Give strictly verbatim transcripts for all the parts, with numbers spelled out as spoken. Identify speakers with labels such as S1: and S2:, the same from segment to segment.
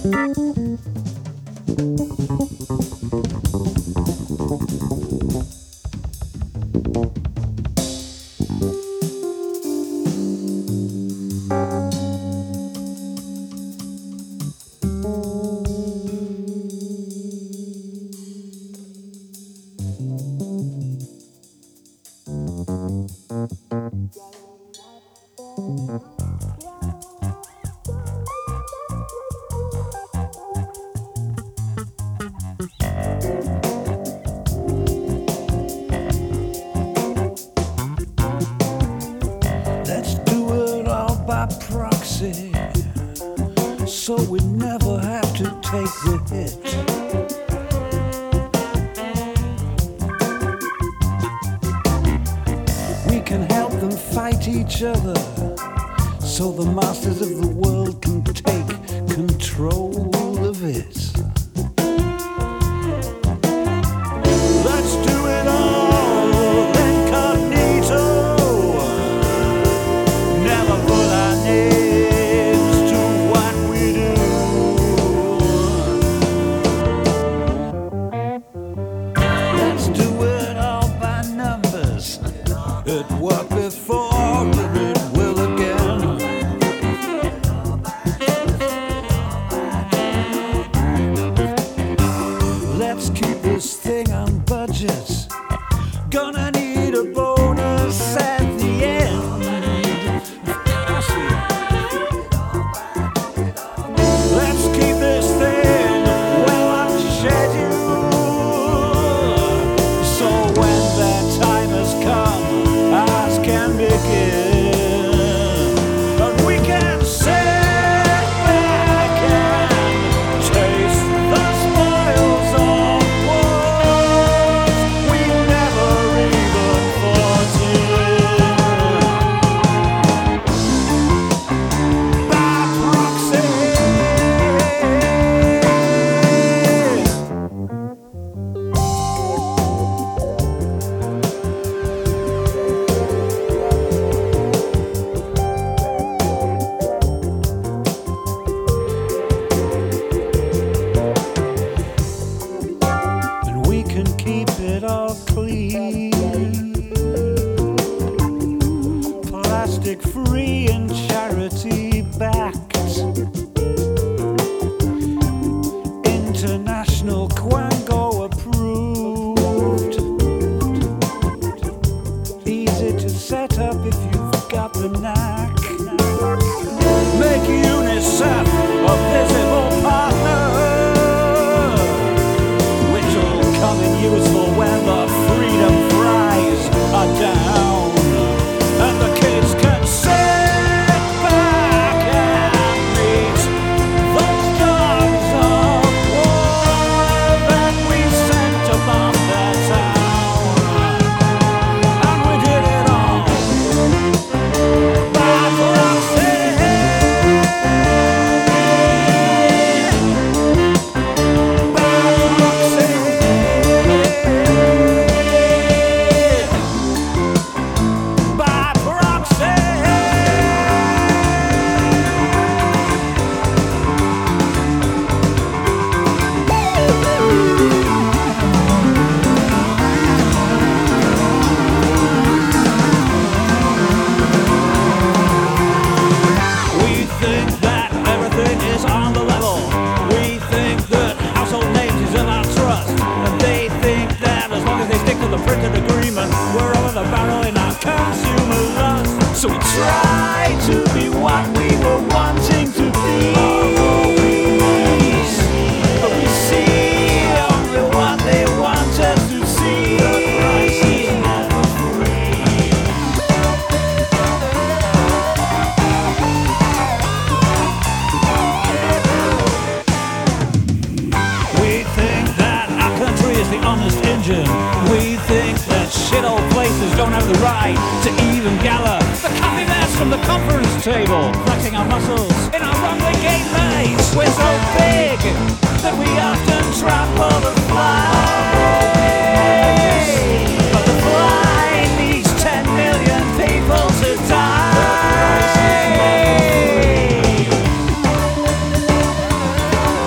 S1: So we never have to take the hit. We can help them fight each other, so the masters of the world can take control of it. Let's do it all incognito. Never put our names to what we do. Let's do it all by numbers. It worked before, but it will again. Let's keep this thing on budget. Gonna need a bonus at the end. Let's keep this thing well on schedule, so when that time has come, ours can begin, and we can sit back and taste the spoils of wars we never even thought in. By proxy. And we can keep it all clean, plastic free and charity backed, international Quango approved, easy to set up if you've got the knack. Make UNICEF a visible partner, which will come in useful when the freedom fries are down, and the kids can sit back and meet those dogs of war that we sent to bomb their town. And we did it all by proxy. By proxy. By proxy. We think that everything is on the level. We think that household names deserve our trust. And they think that as long as they stick to the printed agreement, we're over the barrel in our consumer lust. So we try to be what we were wanting to be. But we see only what they want us to see. The price is never free. We think that our country is the honest engine. We think that shit old places don't have the right to even gather the coffee mess from the conference table, flexing our muscles in our rumbling gate maze. We're so big that we often trample the fly. But the fly needs ten million people to die.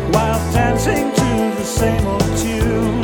S1: while dancing to the same old tune.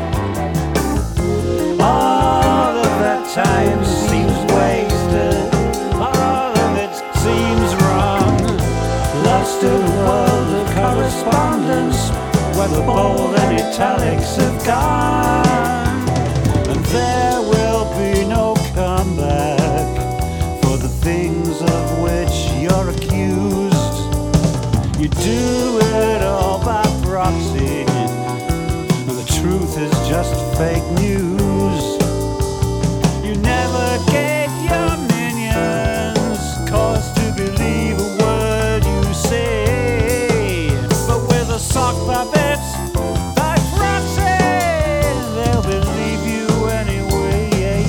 S1: All of that time seems wasted, all of it seems wrong. Lost in a world of correspondence where the bold and italics have gone, and there will be no comeback for the things of which you're accused. You do it all by proxy, the truth is just fake news. You never gave your minions cause to believe a word you say, but with a sock puppet by proxy, they'll believe you anyway.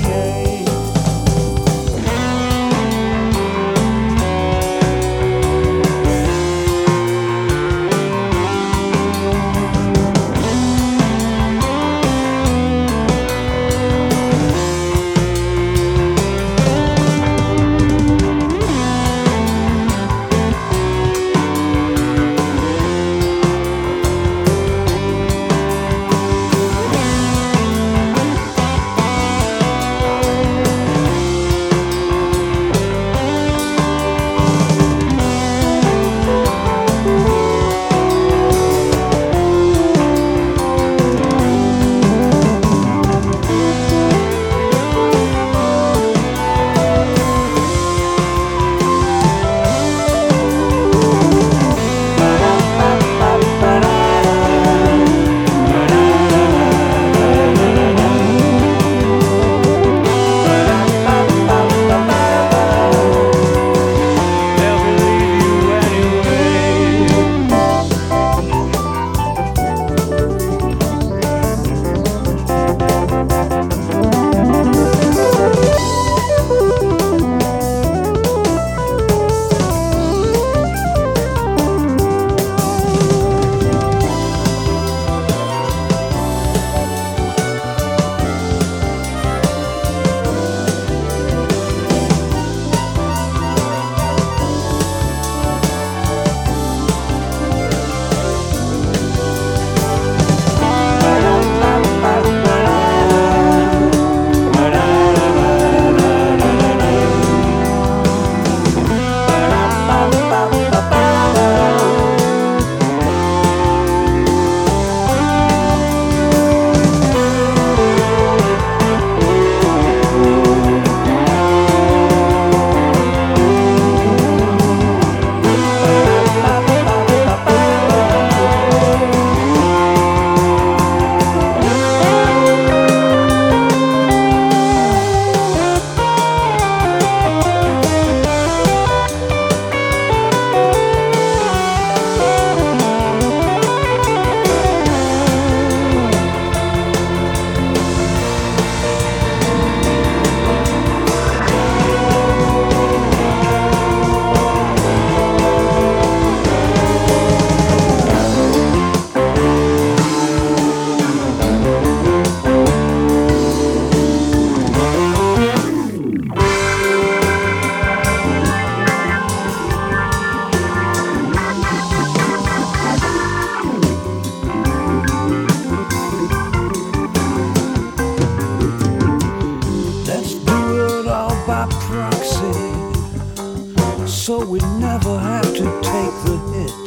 S1: So we never have to take the hit.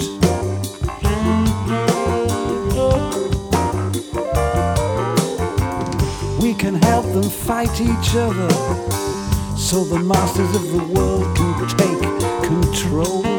S1: We can help them fight each other, so the masters of the world can take control.